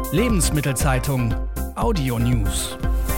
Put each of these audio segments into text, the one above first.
Lebensmittelzeitung Audio News.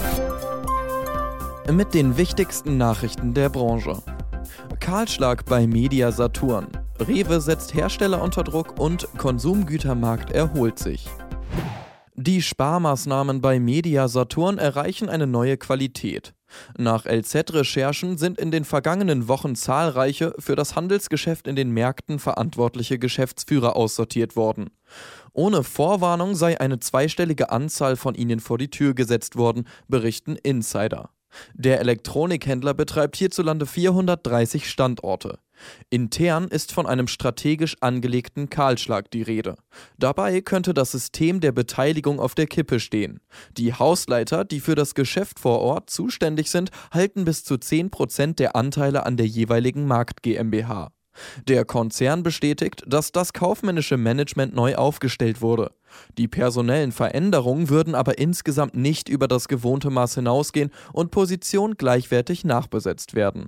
Mit den wichtigsten Nachrichten der Branche. Kahlschlag bei Media Saturn. Rewe setzt Hersteller unter Druck und Konsumgütermarkt erholt sich. Die Sparmaßnahmen bei Media Saturn erreichen eine neue Qualität. Nach LZ-Recherchen sind in den vergangenen Wochen zahlreiche für das Handelsgeschäft in den Märkten verantwortliche Geschäftsführer aussortiert worden. Ohne Vorwarnung sei eine zweistellige Anzahl von ihnen vor die Tür gesetzt worden, berichten Insider. Der Elektronikhändler betreibt hierzulande 430 Standorte. Intern ist von einem strategisch angelegten Kahlschlag die Rede. Dabei könnte das System der Beteiligung auf der Kippe stehen. Die Hausleiter, die für das Geschäft vor Ort zuständig sind, halten bis zu 10% der Anteile an der jeweiligen Markt GmbH. Der Konzern bestätigt, dass das kaufmännische Management neu aufgestellt wurde. Die personellen Veränderungen würden aber insgesamt nicht über das gewohnte Maß hinausgehen und Positionen gleichwertig nachbesetzt werden.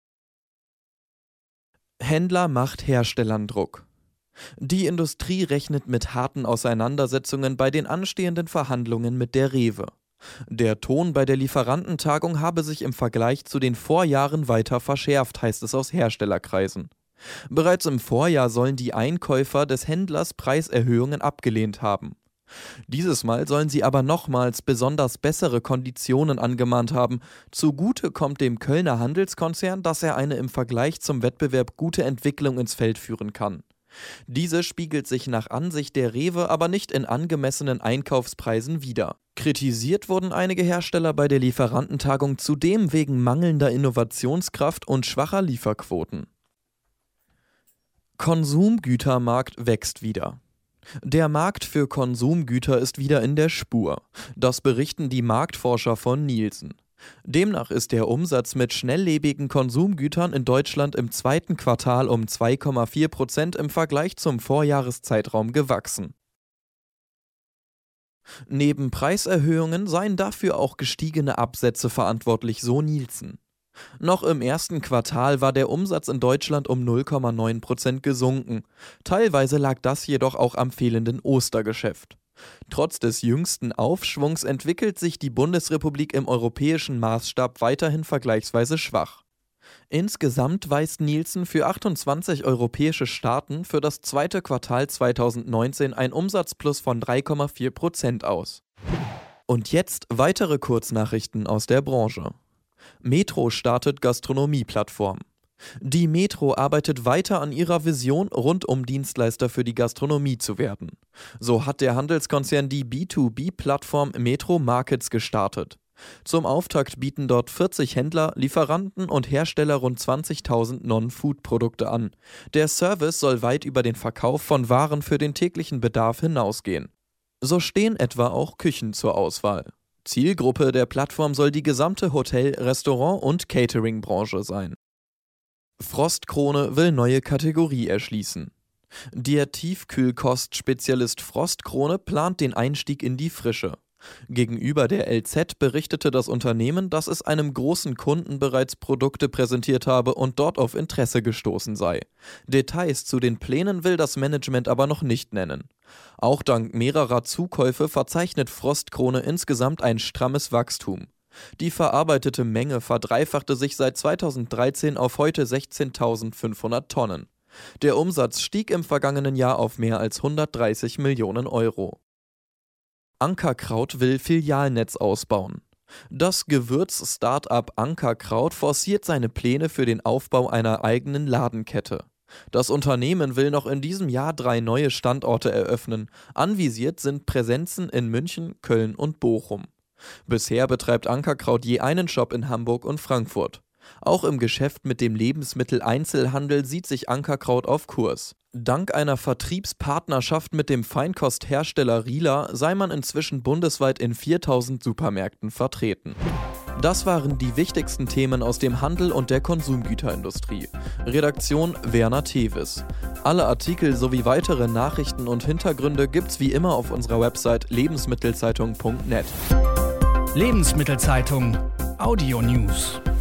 Händler macht Herstellern Druck. Die Industrie rechnet mit harten Auseinandersetzungen bei den anstehenden Verhandlungen mit der Rewe. Der Ton bei der Lieferantentagung habe sich im Vergleich zu den Vorjahren weiter verschärft, heißt es aus Herstellerkreisen. Bereits im Vorjahr sollen die Einkäufer des Händlers Preiserhöhungen abgelehnt haben. Dieses Mal sollen sie aber nochmals besonders bessere Konditionen angemahnt haben. Zugute kommt dem Kölner Handelskonzern, dass er eine im Vergleich zum Wettbewerb gute Entwicklung ins Feld führen kann. Diese spiegelt sich nach Ansicht der Rewe aber nicht in angemessenen Einkaufspreisen wider. Kritisiert wurden einige Hersteller bei der Lieferantentagung zudem wegen mangelnder Innovationskraft und schwacher Lieferquoten. Konsumgütermarkt wächst wieder. Der Markt für Konsumgüter ist wieder in der Spur. Das berichten die Marktforscher von Nielsen. Demnach ist der Umsatz mit schnelllebigen Konsumgütern in Deutschland im zweiten Quartal um 2,4% im Vergleich zum Vorjahreszeitraum gewachsen. Neben Preiserhöhungen seien dafür auch gestiegene Absätze verantwortlich, so Nielsen. Noch im ersten Quartal war der Umsatz in Deutschland um 0,9% gesunken. Teilweise lag das jedoch auch am fehlenden Ostergeschäft. Trotz des jüngsten Aufschwungs entwickelt sich die Bundesrepublik im europäischen Maßstab weiterhin vergleichsweise schwach. Insgesamt weist Nielsen für 28 europäische Staaten für das zweite Quartal 2019 ein Umsatzplus von 3,4% aus. Und jetzt weitere Kurznachrichten aus der Branche. Metro startet Gastronomieplattform. Die Metro arbeitet weiter an ihrer Vision, Rundum-Dienstleister für die Gastronomie zu werden. So hat der Handelskonzern die B2B-Plattform Metro Markets gestartet. Zum Auftakt bieten dort 40 Händler, Lieferanten und Hersteller rund 20.000 Non-Food-Produkte an. Der Service soll weit über den Verkauf von Waren für den täglichen Bedarf hinausgehen. So stehen etwa auch Küchen zur Auswahl. Zielgruppe der Plattform soll die gesamte Hotel-, Restaurant- und Catering-Branche sein. Frostkrone will neue Kategorie erschließen. Der Tiefkühlkost-Spezialist Frostkrone plant den Einstieg in die Frische. Gegenüber der LZ berichtete das Unternehmen, dass es einem großen Kunden bereits Produkte präsentiert habe und dort auf Interesse gestoßen sei. Details zu den Plänen will das Management aber noch nicht nennen. Auch dank mehrerer Zukäufe verzeichnet Frostkrone insgesamt ein strammes Wachstum. Die verarbeitete Menge verdreifachte sich seit 2013 auf heute 16.500 Tonnen. Der Umsatz stieg im vergangenen Jahr auf mehr als 130 Millionen Euro. Ankerkraut will Filialnetz ausbauen. Das Gewürz-Startup Ankerkraut forciert seine Pläne für den Aufbau einer eigenen Ladenkette. Das Unternehmen will noch in diesem Jahr 3 neue Standorte eröffnen. Anvisiert sind Präsenzen in München, Köln und Bochum. Bisher betreibt Ankerkraut je einen Shop in Hamburg und Frankfurt. Auch im Geschäft mit dem Lebensmitteleinzelhandel sieht sich Ankerkraut auf Kurs. Dank einer Vertriebspartnerschaft mit dem Feinkosthersteller Rieler sei man inzwischen bundesweit in 4.000 Supermärkten vertreten. Das waren die wichtigsten Themen aus dem Handel und der Konsumgüterindustrie. Redaktion Werner Tevis. Alle Artikel sowie weitere Nachrichten und Hintergründe gibt's wie immer auf unserer Website lebensmittelzeitung.net. Lebensmittelzeitung Audio News.